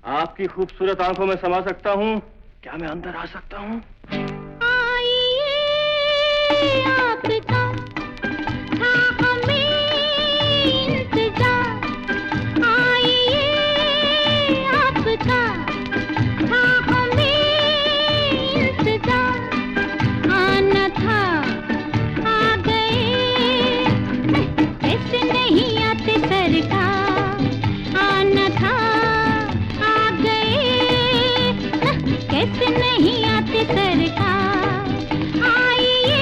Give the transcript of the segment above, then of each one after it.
आपकी खूबसूरत आंखों में समा सकता हूँ? क्या मैं अंदर आ सकता हूँ? आपका था हमें इंतजार, आइए आपका था हमें इंतजार, आना था आ गए, ऐसे नहीं आते सरकार, आना था आ गए, कैसे नहीं आते सरकार, आइए।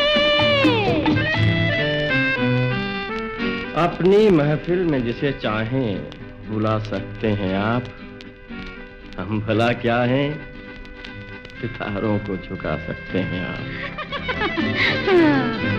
अपनी महफिल में जिसे चाहें बुला सकते हैं आप, हम भला क्या हैं, सितारों को झुका सकते हैं आप।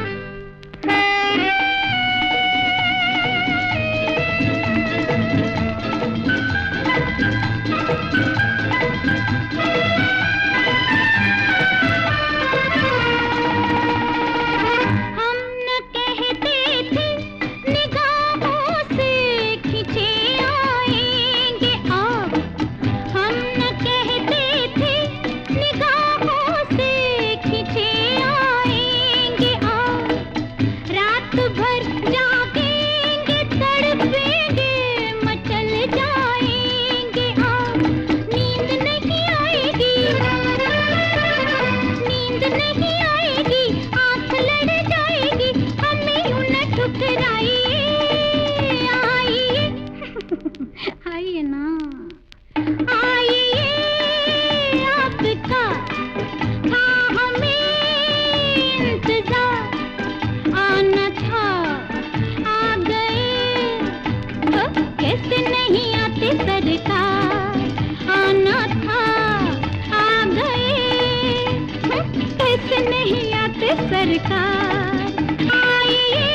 आइए ना, आइए आपका था हमें इंतजार, आना था आ गए, कैसे नहीं आते सरकार, आना था आ गए, कैसे नहीं आते सरकार, आइए।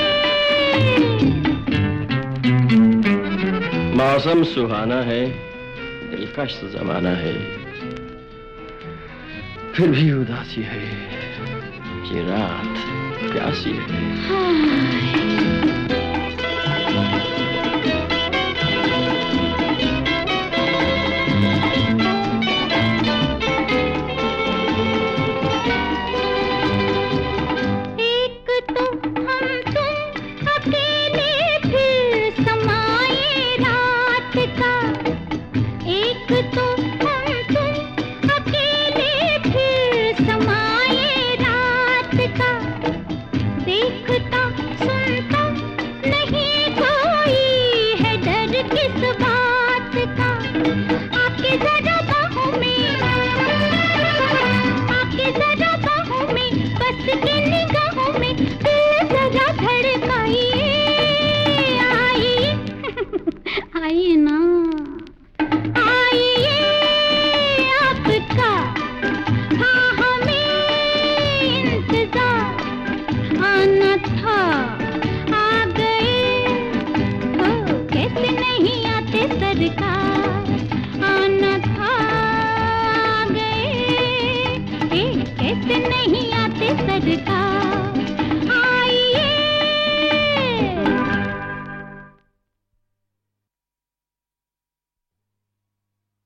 मौसम सुहाना है, दिलकश जमाना है, फिर भी उदासी है, ये रात प्यासी है।